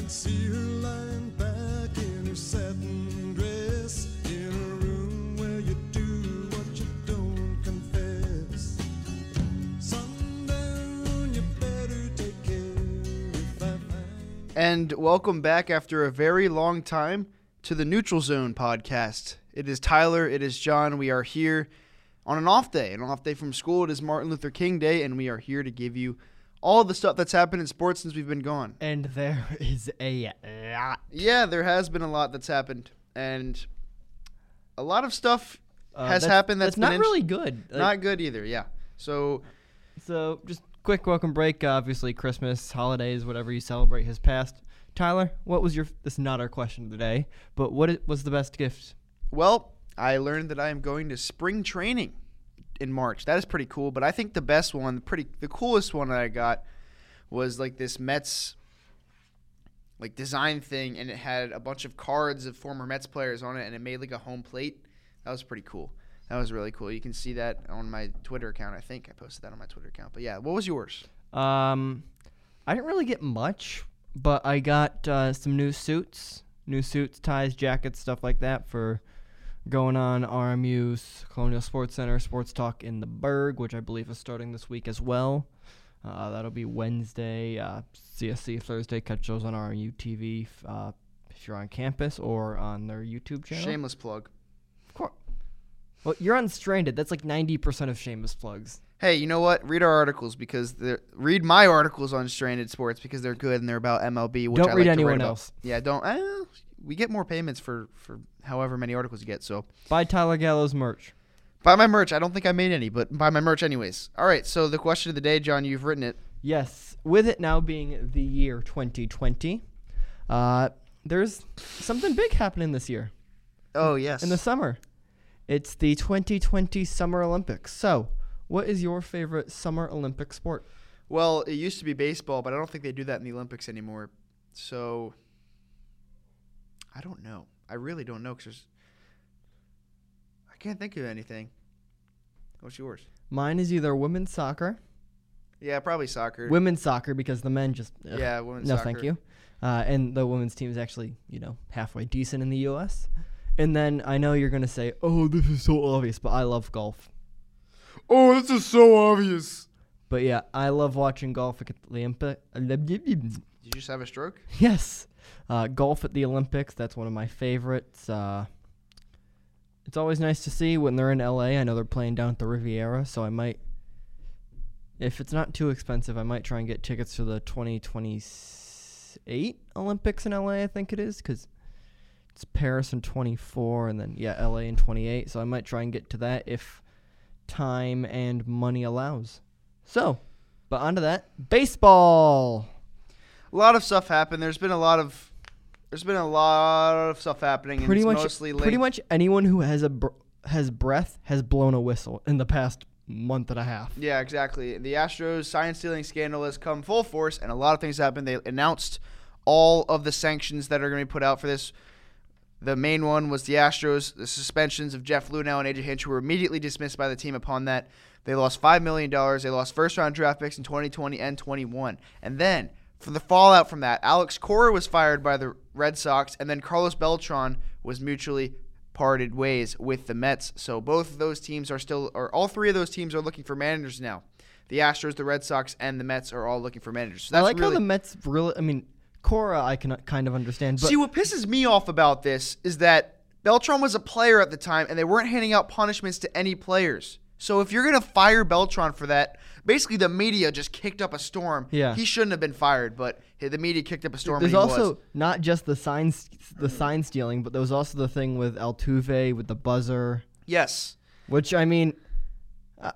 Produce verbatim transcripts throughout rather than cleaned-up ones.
could see her lying back in her satin dress in a room where you do what you don't confess. Sundown, you better take care if I find. And welcome back after a very long time to the Neutral Zone podcast. It is Tyler, it is John. We are here on an off day, an off day from school. It is Martin Luther King Day, and we are here to give you all the stuff that's happened in sports since we've been gone. And there is a lot. Yeah, there has been a lot that's happened, and a lot of stuff Uh, has that's, happened that's, that's not been really good. Like, not good either. Yeah. So so just quick welcome break. Obviously, Christmas, holidays, whatever you celebrate has passed. Tyler, what was your? This is not our question of the day, but what i- was the best gift? Well, I learned that I am going to spring training in March. That is pretty cool, but I think the best one, the pretty the coolest one that I got was like this Mets like design thing, and it had a bunch of cards of former Mets players on it, and it made like a home plate. That was pretty cool. That was really cool. You can see that on my Twitter account. I think I posted that on my Twitter account. But yeah, what was yours? Um, I didn't really get much, but I got uh, some new suits, new suits, ties, jackets, stuff like that for going on R M U's Colonial Sports Center Sports Talk in the Berg, which I believe is starting this week as well. Uh, that'll be Wednesday, uh, C S C Thursday. Catch those on R M U T V uh, if you're on campus or on their YouTube channel. Shameless plug. Of course. Well, you're on Stranded. That's like ninety percent of shameless plugs. Hey, you know what? Read our articles because they're read my articles on Stranded Sports because they're good and they're about M L B. Which Don't I read like to anyone write about. else. Yeah, don't. Eh, we get more payments for, for however many articles you get. So Buy Tyler Gallo's merch. buy my merch. I don't think I made any, but buy my merch anyways. All right. So the question of the day, John, you've written it. Yes, with it now being the year twenty twenty, uh, there's something big happening this year Oh yes. in the summer. It's the twenty twenty Summer Olympics. So, what is your favorite Summer Olympic sport? well, it used to be baseball, but I don't think they do that in the Olympics anymore. So I don't know. I really don't know because I can't think of anything. What's yours? Mine is either women's soccer, Yeah, probably soccer. women's soccer because the men just ugh, Yeah, women's no, soccer. thank you. Uh, and the women's team is actually, you know, halfway decent in the U S. And then I know you're gonna say, "Oh, this is so obvious," but I love golf. Oh, this is so obvious. But yeah, I love watching golf at the Olympic. Did you just have a stroke? Yes, uh, golf at the Olympics. That's one of my favorites. Uh, it's always nice to see when they're in L A. I know they're playing down at the Riviera, so I might, if it's not too expensive, I might try and get tickets to the twenty twenty-eight Olympics in L A. I think it is because it's Paris in twenty-four, and then yeah, L A in twenty-eight. So I might try and get to that if time and money allows. So, but onto that, baseball. A lot of stuff happened. There's been a lot of there's been a lot of stuff happening. Pretty and it's much, mostly pretty linked- much anyone who has a br- has breath has blown a whistle in the past month and a half. Yeah, exactly. The Astros sign stealing scandal has come full force, and a lot of things happened. They announced all of the sanctions that are going to be put out for this. The main one was the Astros, the suspensions of Jeff Luhnow and A J Hinch, who were immediately dismissed by the team upon that. They lost five million dollars. They lost first-round draft picks in twenty twenty and twenty-one. And then, for the fallout from that, Alex Cora was fired by the Red Sox, and then Carlos Beltran was mutually parted ways with the Mets. So both of those teams are still, or all three of those teams are looking for managers now. The Astros, the Red Sox, and the Mets are all looking for managers. So I that's like really, how the Mets really. I mean, Cora, I can kind of understand. But See, what pisses me off about this is that Beltran was a player at the time, and they weren't handing out punishments to any players. So if you're going to fire Beltran for that, basically the media just kicked up a storm. Yeah. He shouldn't have been fired, but the media kicked up a storm. there's and he also was. not just the sign the sign stealing, but there was also the thing with Altuve with the buzzer. Yes. Which, I mean, uh,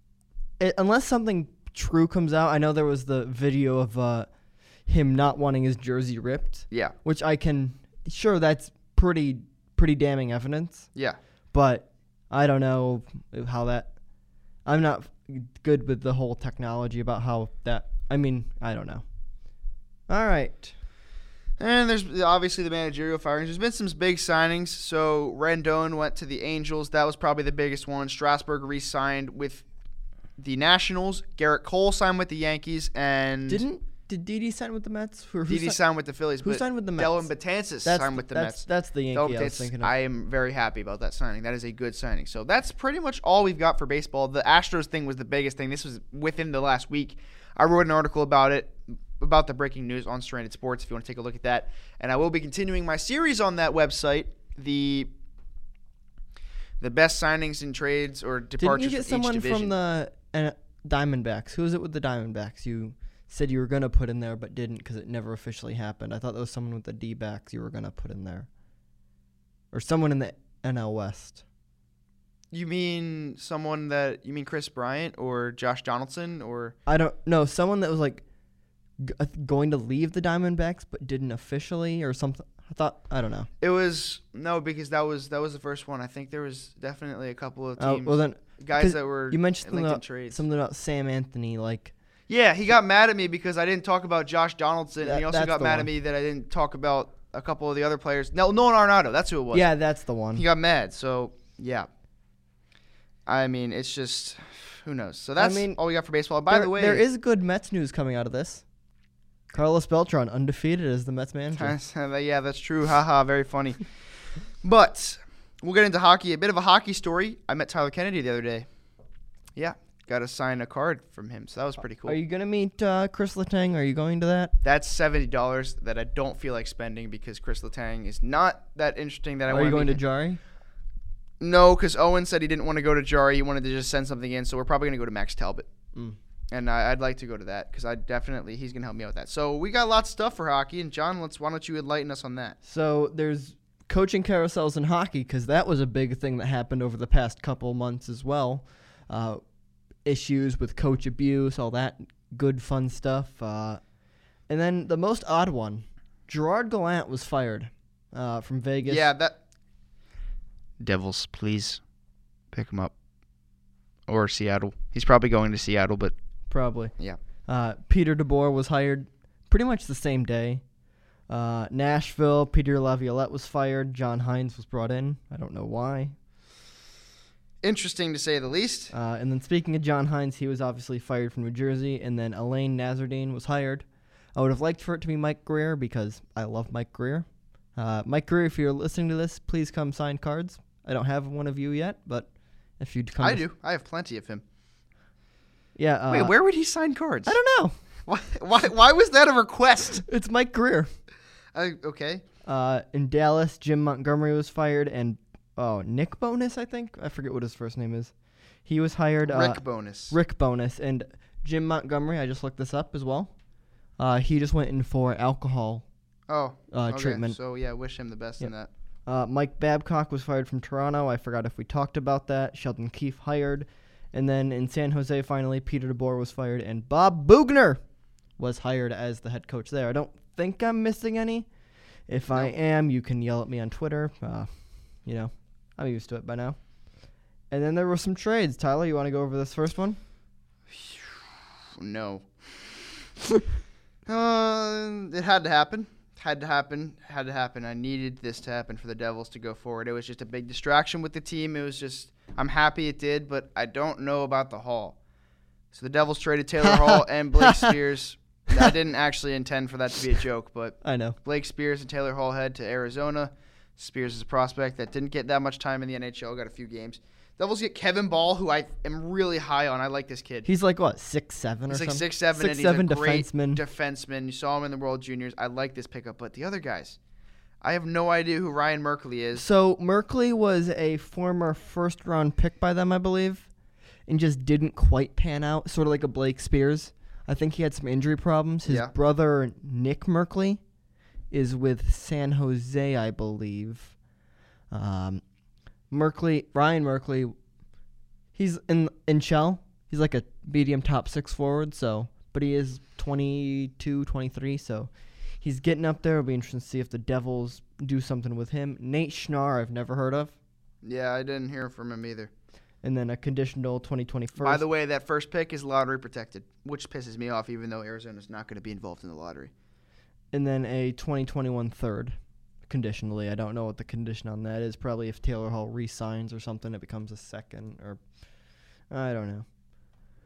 it, unless something true comes out, I know there was the video of uh, him not wanting his jersey ripped, Yeah. which I can, sure, that's pretty pretty damning evidence, Yeah. but I don't know how that, I'm not good with the whole technology about how that, I mean, I don't know. All right. And there's obviously the managerial firings. There's been some big signings. So Rendon went to the Angels. That was probably the biggest one. Strasburg re-signed with the Nationals. Garrett Cole signed with the Yankees. And Didn't did Didi sign with the Mets? Who, who Didi si- signed with the Phillies. Who but signed with the Mets? Dylan Betances That's signed the- with the that's, Mets. That's the Yankee Dylan I was Betances, thinking of. I am very happy about that signing. That is a good signing. So that's pretty much all we've got for baseball. The Astros thing was the biggest thing. This was within the last week. I wrote an article about it, about the breaking news on Stranded Sports, if you want to take a look at that. And I will be continuing my series on that website, the the best signings and trades or Didn't departures you get from someone each division. from the uh, Diamondbacks? Who was it with the Diamondbacks? You said you were going to put in there but didn't because it never officially happened. I thought that was someone with the D-backs you were going to put in there. Or someone in the N L West. You mean someone that, you mean Chris Bryant or Josh Donaldson or? I don't know. Someone that was like g- uh, going to leave the Diamondbacks but didn't officially or something. I thought, I don't know. It was, no, because that was that was the first one. I think there was definitely a couple of Oh, teams, well then, guys 'cause that were you mentioned linked in about, trades. something about Sam Anthony, like, Yeah, he got mad at me because I didn't talk about Josh Donaldson, That- and he also that's got the mad one. at me that I didn't talk about a couple of the other players. No, Nolan Arenado, that's who it was. yeah, that's the one. He got mad, so, yeah. I mean, it's just, who knows. So that's mean, all we got for baseball. By there, the way, there is good Mets news coming out of this. Carlos Beltran, undefeated as the Mets manager. yeah, that's true. Haha, very funny. But we'll get into hockey. A bit of a hockey story. I met Tyler Kennedy the other day. Yeah, got to sign a card from him, so that was pretty cool. Are you going to meet uh, Chris Letang? Are you going to that? That's seventy dollars that I don't feel like spending because Chris Letang is not that interesting that I Are want you going to meet him. Jari? No, because Owen said he didn't want to go to Jari. He wanted to just send something in, so we're probably going to go to Max Talbot. Mm. And I, I'd like to go to that because I definitely he's going to help me out with that. So we got lots of stuff for hockey, and John, let's why don't you enlighten us on that? So there's coaching carousels in hockey because that was a big thing that happened over the past couple months as well. Uh, issues with coach abuse, all that good fun stuff. Uh, and then the most odd one, Gerard Gallant was fired uh, from Vegas. Yeah, that. Devils, please pick him up. Or Seattle. He's probably going to Seattle, but Probably. yeah. Uh, Peter DeBoer was hired pretty much the same day. Uh, Nashville, Peter Laviolette was fired. John Hines was brought in. I don't know why. Interesting to say the least. Uh, and then speaking of John Hines, he was obviously fired from New Jersey. And then Elaine Nazardine was hired. I would have liked for it to be Mike Greer because I love Mike Greer. Uh, Mike Greer, if you're listening to this, please come sign cards. I don't have one of you yet, but if you'd come. I to- do. I have plenty of him. Yeah. Uh, Wait, where would he sign cards? I don't know. Why, why, why was that a request? It's Mike Greer. Uh, okay. Uh, in Dallas, Jim Montgomery was fired, and oh, Nick Bonus, I think. I forget what his first name is. He was hired. Uh, Rick Bonus. Rick Bonus. And Jim Montgomery, I just looked this up as well. Uh, he just went in for alcohol Oh, uh, okay. treatment. So, yeah, wish him the best in that. Uh, Mike Babcock was fired from Toronto. I forgot if we talked about that. Sheldon Keefe hired. And then in San Jose, finally, Peter DeBoer was fired, and Bob Bugner was hired as the head coach there. I don't think I'm missing any. If I No. am, you can yell at me on Twitter. Uh, you know, I'm used to it by now. And then there were some trades. Tyler, you want to go over this first one? No. uh, it had to happen. Had to happen. Had to happen. I needed this to happen for the Devils to go forward. It was just a big distraction with the team. It was just, I'm happy it did, but I don't know about the Hall. So the Devils traded Taylor Hall and Blake Spears. I didn't actually intend for that to be a joke, but I know. Blake Spears and Taylor Hall head to Arizona. Spears is a prospect that didn't get that much time in the N H L, got a few games. Devils get Kevin Ball, who I am really high on. I like this kid. He's like, what, six seven or He's like something? six seven, Six, and he's seven a great defenseman. defenseman. You saw him in the World Juniors. I like this pickup, but the other guys, I have no idea who Ryan Merkley is. So Merkley was a former first-round pick by them, I believe, and just didn't quite pan out, sort of like a Blake Spears. I think he had some injury problems. His Yeah. brother, Nick Merkley, is with San Jose, I believe. Um, Merkley, Ryan Merkley, he's in in Shell. He's like a medium top six forward, so but he is twenty-two, twenty-three, so he's getting up there. It'll be interesting to see if the Devils do something with him. Nate Schnarr, I've never heard of. Yeah, I didn't hear from him either. And then a conditional twenty twenty first. By the way, that first pick is lottery protected, which pisses me off, even though Arizona's not going to be involved in the lottery. And then a twenty twenty-one third, conditionally. I don't know what the condition on that is. Probably if Taylor Hall re-signs or something, it becomes a second. Or I don't know.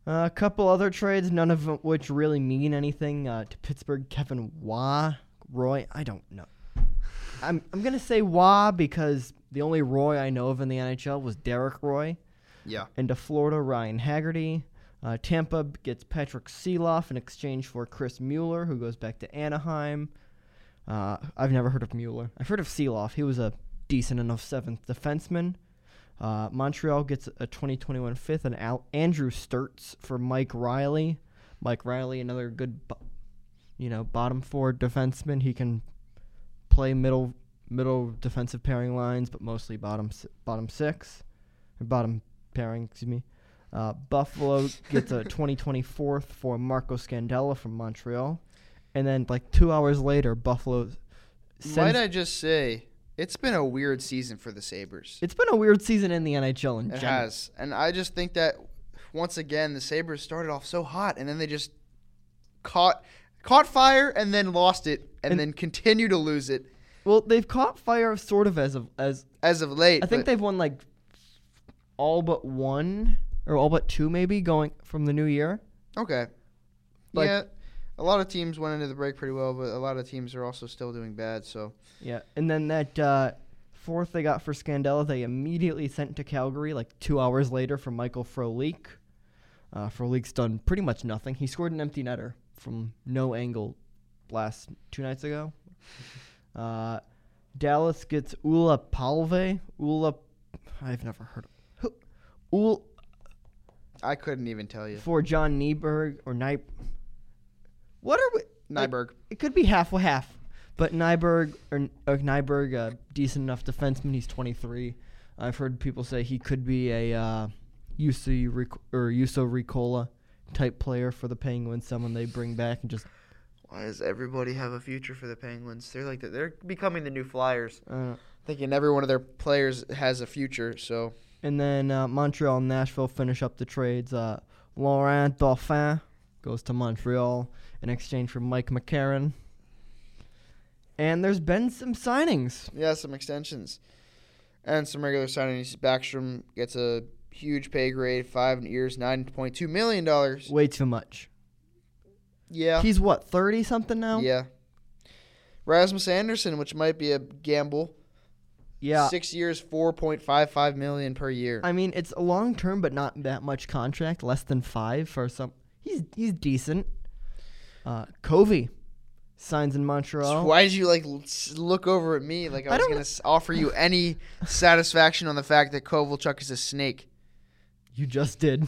Uh, a couple other trades, none of them which really mean anything. Uh, to Pittsburgh, Kevin Waugh, Roy, I don't know. I'm I'm gonna say Waugh because the only Roy I know of in the N H L was Derek Roy. Yeah. And to Florida, Ryan Haggerty. Uh, Tampa gets Patrick Seeloff in exchange for Chris Mueller, who goes back to Anaheim. Uh, I've never heard of Mueller. I've heard of Seeloff. He was a decent enough seventh defenseman. Uh, Montreal gets a twenty twenty-one fifth and Al- Andrew Sturts for Mike Riley. Mike Riley, another good, bo- you know, bottom four defenseman. He can play middle middle defensive pairing lines, but mostly bottom si- bottom six or bottom pairing. Excuse me. Uh, Buffalo gets a twenty twenty-four for Marco Scandella from Montreal, and then like two hours later, Buffalo. Sends Might I just say, it's been a weird season for the Sabres. It's been a weird season in the N H L in It general. has. And I just think that, once again, the Sabres started off so hot, and then they just caught caught fire and then lost it, and, And- then continue to lose it Well, they've caught fire sort of as of as as of late. I think but they've won like all but one or all but two maybe going from the new year. Okay. Like- yeah. A lot of teams went into the break pretty well, but a lot of teams are also still doing bad, so. Yeah, and then that uh, fourth they got for Scandella, they immediately sent to Calgary like two hours later for Michael Frolik. Uh, Frolik's done pretty much nothing. He scored an empty netter from no angle last two nights ago. Uh, Dallas gets Ula Palve. Ula, I've never heard of. Who? Ul I couldn't even tell you. for John Nyberg or Ny. What are we? like, Nyberg. it could be half with half, but Nyberg or uh, Nyberg, a decent enough defenseman. He's twenty-three. I've heard people say he could be a uh, Yuso Ric- or Yuso Ricola type player for the Penguins. Someone they bring back and just. Why does everybody have a future for the Penguins? They're like the, they're becoming the new Flyers. Uh, Thinking every one of their players has a future, so. and then uh, Montreal and Nashville finish up the trades. Uh, Laurent Dauphin goes to Montreal in exchange for Mike McCarron. And there's been some signings. Yeah, some extensions. And some regular signings. Backstrom gets a huge pay grade, five years, nine point two million dollars. Way too much. Yeah. He's what, thirty something now? Yeah. Rasmus Anderson, which might be a gamble. Yeah. Six years, four point five five million per year. I mean, it's a long term, but not that much contract. Less than five for some. He's he's decent. Uh, Covey signs in Montreal. Why did you like l- s- look over at me like I I was don't- gonna s- offer you any satisfaction on the fact that Kovalchuk is a snake? You just did.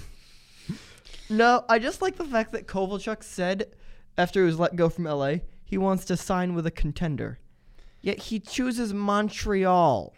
No, I just like the fact that Kovalchuk said after he was let go from L A, he wants to sign with a contender. Yet he chooses Montreal.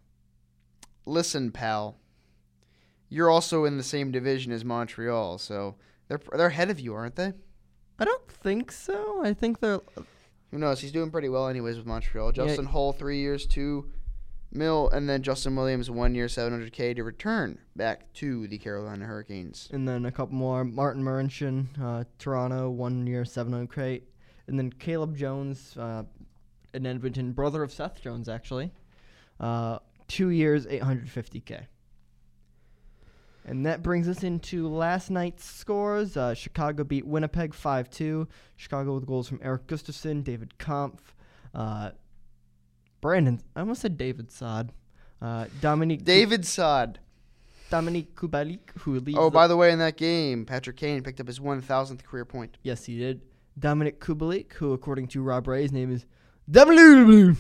Listen, pal. You're also in the same division as Montreal, so they're they're ahead of you, aren't they? I don't think so. I think they're. Who knows? He's doing pretty well anyways with Montreal. Yeah. Justin Hull, three years, two mil, and then Justin Williams, one year, seven hundred K to return back to the Carolina Hurricanes. And then a couple more. Martin Marincin, uh, Toronto, one year, seven hundred K. And then Caleb Jones, uh, in Edmonton, brother of Seth Jones, actually. Uh, two years, eight hundred fifty K. And that brings us into last night's scores. Uh, Chicago beat Winnipeg five two. Chicago with goals from Eric Gustafson, David Kampf, uh, Brandon, I almost said David Sod. Uh, Dominique David Sod. Dominique Kubalik, who leads. Oh, the- by the way, in that game, Patrick Kane picked up his one thousandth career point. Yes, he did. Dominic Kubalik, who according to Rob Ray's name is W.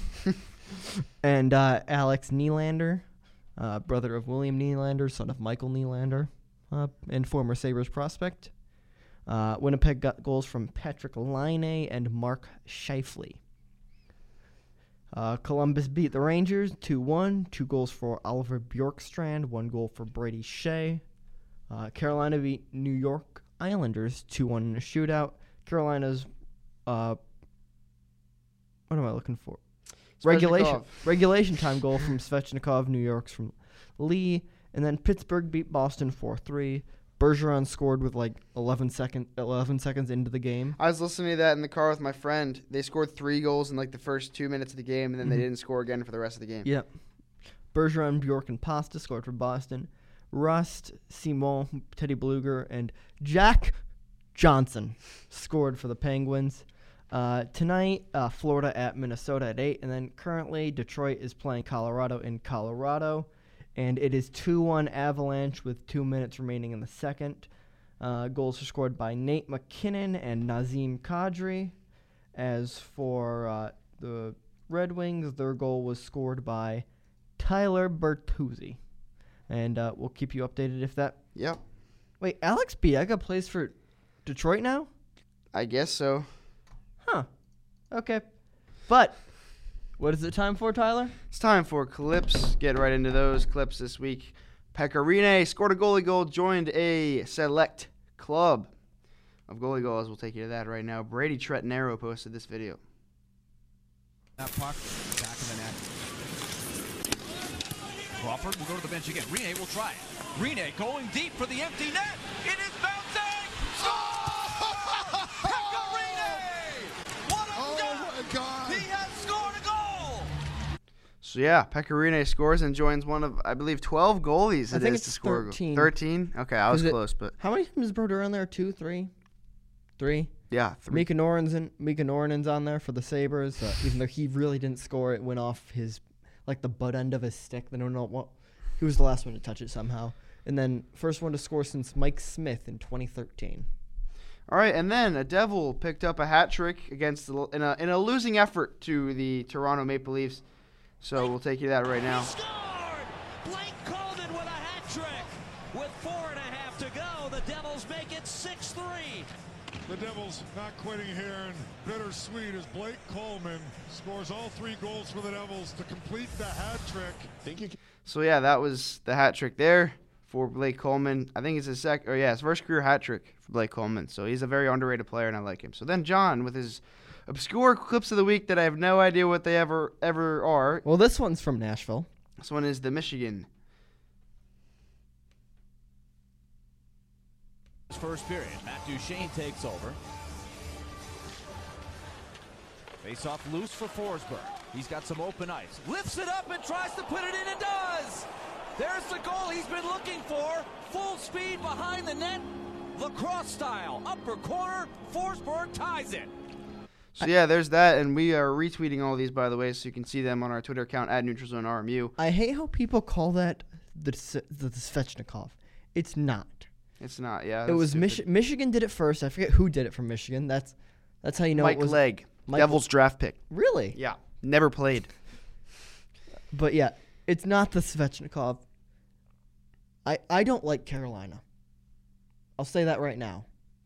And uh, Alex Nylander, uh, brother of William Nylander, son of Michael Nylander, uh, and former Sabres prospect. Uh, Winnipeg got goals from Patrick Laine and Mark Scheifele. Uh, Columbus beat the Rangers two one. Two goals for Oliver Bjorkstrand, one goal for Brady Shea. Uh, Carolina beat New York Islanders two one in a shootout. Carolina's, uh, what am I looking for? Regulation Svechnikov. regulation time goal from Svechnikov. New York's from Lee. And then Pittsburgh beat Boston four three. Bergeron scored with like eleven, second, eleven seconds into the game. I was listening to that in the car with my friend. They scored three goals in like the first two minutes of the game, and then Mhm. they didn't score again for the rest of the game. Yep. Bergeron, Bjork, and Pasta scored for Boston. Rust, Simon, Teddy Bluger, and Jack Johnson scored for the Penguins. Uh, tonight, uh, Florida at Minnesota at eight, and then currently Detroit is playing Colorado in Colorado, and it is two one Avalanche with two minutes remaining in the second. Uh, goals are scored by Nate McKinnon and Nazem Kadri. As for uh, the Red Wings, their goal was scored by Tyler Bertuzzi. And uh, we'll keep you updated if that... Yep. Wait, Alex Biega plays for Detroit now? I guess so. Huh. Okay. But what is it time for, Tyler? It's time for clips. Get right into those clips this week. Pekka Rinne scored a goalie goal, joined a select club of goalie goals. We'll take you to that right now. Brady Tretanero posted this video. That puck, back of the net. Crawford will go to the bench again. Rinne will try it. Rinne going deep for the empty net. It is bouncing. Score! Pekka Rinne! What a Oh, my God. He has scored a goal! So, yeah, Pekka Rinne scores and joins one of, I believe, twelve goalies I it think is it's to score. thirteen. thirteen? Okay, I was Is it- close, but How many times is Brodeur on there? Two, three? Three? yeah. Three. Mika Norin's in, Mika Norinen's on there for the Sabres. Uh, even though he really didn't score, it went off his, like the butt end of his stick. They don't know what. He was the last one to touch it somehow. And then first one to score since Mike Smith in twenty thirteen. All right, and then a Devil picked up a hat trick against the, in a in a losing effort to the Toronto Maple Leafs. So we'll take you to that right now. He scored! Blake Coleman with a hat trick. With four and a half to go, the Devils make it six three. The Devils not quitting here, and bittersweet as Blake Coleman scores all three goals for the Devils to complete the hat trick. Think you can So yeah, that was the hat trick there for Blake Coleman. I think it's his sec or yeah, his first career hat trick for Blake Coleman. So he's a very underrated player, and I like him. So then John with his obscure clips of the week that I have no idea what they ever ever are. Well, this one's from Nashville. This one is the Michigan. First period. Matt Duchene takes over. Face off loose for Forsberg. He's got some open ice. Lifts it up and tries to put it in and does. There's the goal he's been looking for. Full speed behind the net. Lacrosse style. Upper corner. Forsberg ties it. So yeah, there's that, and we are retweeting all these, by the way, so you can see them on our Twitter account at NeutralZoneRMU. I hate how people call that the the Svechnikov. It's not. It's not, yeah. It that's was stupid. Michi- Michigan did it first. I forget who did it from Michigan. That's that's how you know Mike it was Legg, Mike- Devils draft pick. Really. Yeah, never played. But yeah, it's not the Svechnikov. I I don't like Carolina. I'll say that right now.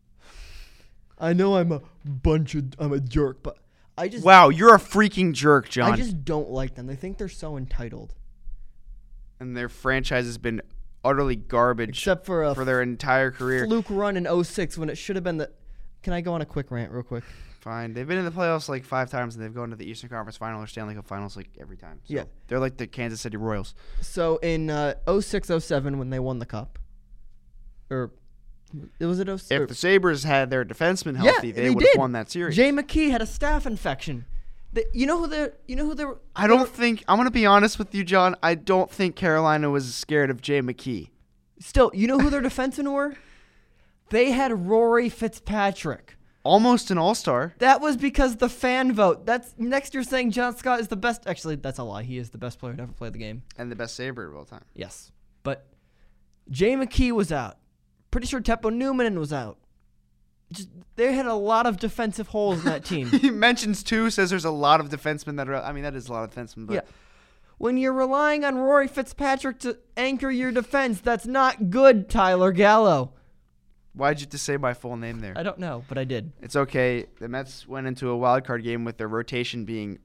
I know I'm a bunch of I'm a jerk, but I just Wow, you're a freaking jerk, John. I just don't like them. They think they're so entitled. And their franchise has been utterly garbage Except for a for their entire career. fluke run in oh six when it should have been the. Can I go on a quick rant real quick? Fine. They've been in the playoffs like five times, and they've gone to the Eastern Conference Final or Stanley Cup Finals like every time. So Yeah. They're like the Kansas City Royals. So in uh, oh six oh seven when they won the cup, or it was it oh six? If the Sabres had their defenseman Yeah, healthy, they, they would have did. won that series. Jay McKee had a staph infection. The, you know who they You know who they were? I don't think, I'm going to be honest with you, John, I don't think Carolina was scared of Jay McKee. Still, you know who their defensemen were? They had Rory Fitzpatrick. Almost an all-star. That was because the fan vote. That's next. You're saying John Scott is the best. Actually, that's a lie. He is the best player to ever play the game. And the best Sabre of all time. Yes, but Jay McKee was out. Pretty sure Teppo Newman was out. Just they had a lot of defensive holes in that team. He mentions two, says there's a lot of defensemen that are, I mean, that is a lot of defensemen, but Yeah. When you're relying on Rory Fitzpatrick to anchor your defense, that's not good, Tyler Gallo. why'd you just say my full name there? I don't know, but I did. It's okay. The Mets went into a wild card game with their rotation being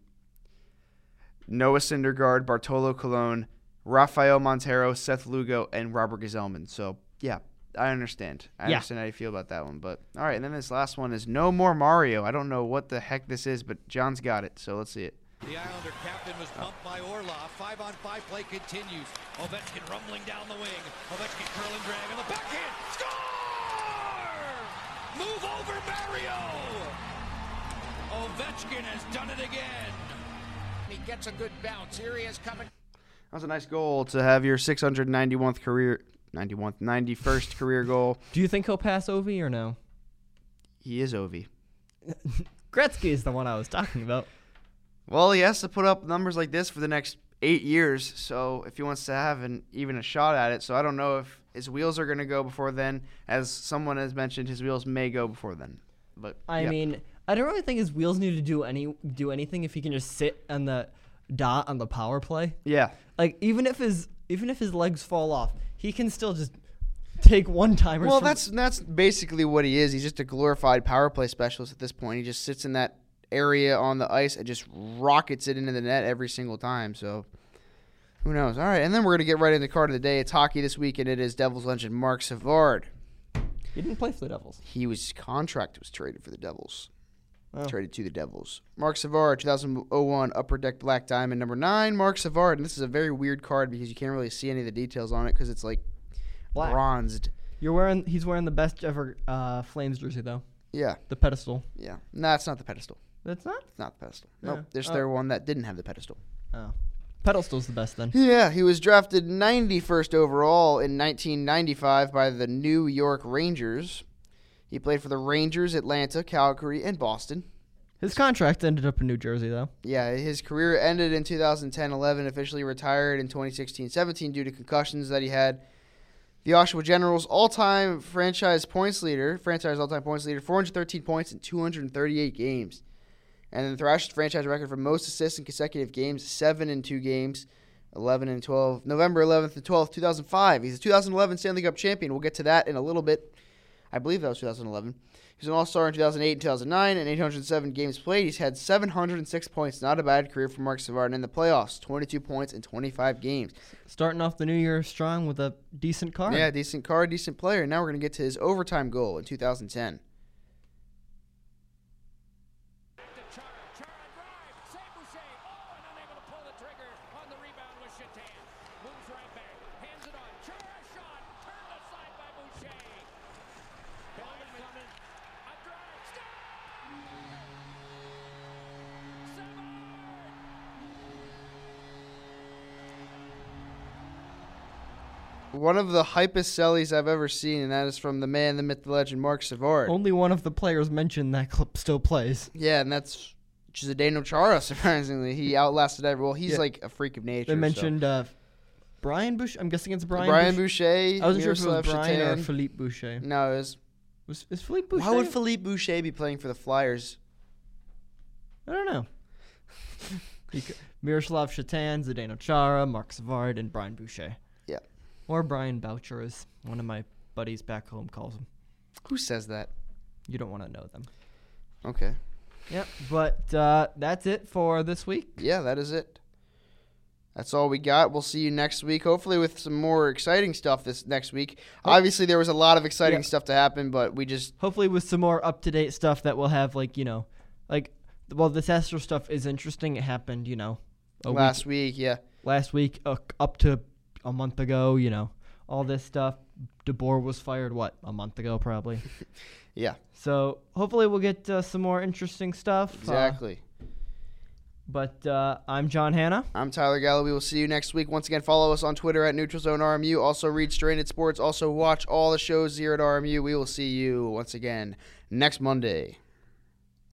Noah Syndergaard, Bartolo Colon, Rafael Montero, Seth Lugo, and Robert Gazelman. So, yeah, I understand. I Yeah. understand how you feel about that one. But, all right, and then this last one is No More Mario. I don't know what the heck this is, but John's got it, so let's see it. The Islander captain was bumped by Orlov. Five on five play continues. Ovechkin rumbling down the wing. Ovechkin curl and drag on the backhand. Score! Move over Mario! Ovechkin has done it again. He gets a good bounce. Here he is coming. That was a nice goal to have your six hundred ninety-first career ninety-one, ninety-first career goal. Do you think he'll pass Ovi or no? He is Ovi. Gretzky is the one I was talking about. Well, he has to put up numbers like this for the next eight years, so if he wants to have an, even a shot at it. So I don't know if his wheels are going to go before then. As someone has mentioned, his wheels may go before then. But I yeah. mean, I don't really think his wheels need to do any do anything if he can just sit on the dot on the power play. Yeah. Like even if his even if his legs fall off, he can still just take one timers. Well, from that's that's basically what he is. He's just a glorified power play specialist at this point. He just sits in that area on the ice and just rockets it into the net every single time. So who knows? All right, and then we're going to get right into the card of the day. It's hockey this week, and it is Devils legend Marc Savard. He didn't play for the Devils. He was contract was traded for the Devils. Oh. Traded to the Devils. Marc Savard, two thousand one Upper Deck Black Diamond, number nine. Marc Savard, and this is a very weird card because you can't really see any of the details on it because it's like Black. bronzed. You're wearing. He's wearing the best ever uh, Flames jersey though. Yeah, The pedestal. yeah. No, it's not the pedestal. That's not. It's not the pedestal. Yeah. Nope. There's Oh. their one that didn't have the pedestal. Oh, pedestal's the best then. Yeah, he was drafted ninety-first overall in nineteen ninety-five by the New York Rangers. He played for the Rangers, Atlanta, Calgary, and Boston. His contract ended up in New Jersey though. Yeah, his career ended in two thousand ten eleven, officially retired in twenty sixteen seventeen due to concussions that he had. The Oshawa Generals all-time franchise points leader, franchise all-time points leader, four hundred thirteen points in two hundred thirty-eight games. And the Thrashers franchise record for most assists in consecutive games, seven in two games, eleven and twelve. November eleventh and twelfth, two thousand five. He's a two thousand eleven Stanley Cup champion. We'll get to that in a little bit. I believe that was two thousand eleven. He was an all-star in two thousand eight and two thousand nine, and eight hundred seven games played. He's had seven hundred six points. Not a bad career for Marc Savard. And in the playoffs, twenty-two points in twenty-five games. Starting off the new year strong with a decent card. Yeah, decent card, decent player. Now we're going to get to his overtime goal in two thousand ten. One of the hypest sellies I've ever seen, and that is from the man, the myth, the legend, Marc Savard. Only one of the players mentioned that clip still plays. Yeah, and that's Zdeno Chara, surprisingly. He outlasted everyone. Well, he's Yeah. like a freak of nature. They so. mentioned uh, Brian Boucher. I'm guessing it's Brian. Brian Boucher. Boucher. I wasn't sure if it was Miroslav Brian or Shatan. Philippe Boucher. No, it was. Was is Philippe Boucher? Why would Philippe Boucher be playing for the Flyers? I don't know. He could- Miroslav Shatan, Zdeno Chara, Marc Savard, and Brian Boucher. Yeah. Or Brian Boucher, as one of my buddies back home calls him. Who says that? You don't want to know them. Okay. Yep. But uh, that's it for this week. Yeah, that is it. That's all we got. We'll see you next week, hopefully with some more exciting stuff this next week. Oh. Obviously, there was a lot of exciting Yeah. stuff to happen, but we just Hopefully with some more up-to-date stuff that will have, like, you know, like, well, this Astro stuff is interesting. It happened, you know, a last week, week, yeah. last week uh, up to a month ago, you know, all this stuff. DeBoer was fired, what, a month ago probably. Yeah, So hopefully we'll get uh, some more interesting stuff. uh, exactly. but uh, I'm John Hanna. I'm Tyler Gallo. We will see you next week. Once again, follow us on Twitter at Neutral Zone R M U. Also, read Stranded Sports. Also, watch all the shows here at R M U. We will see you once again next Monday.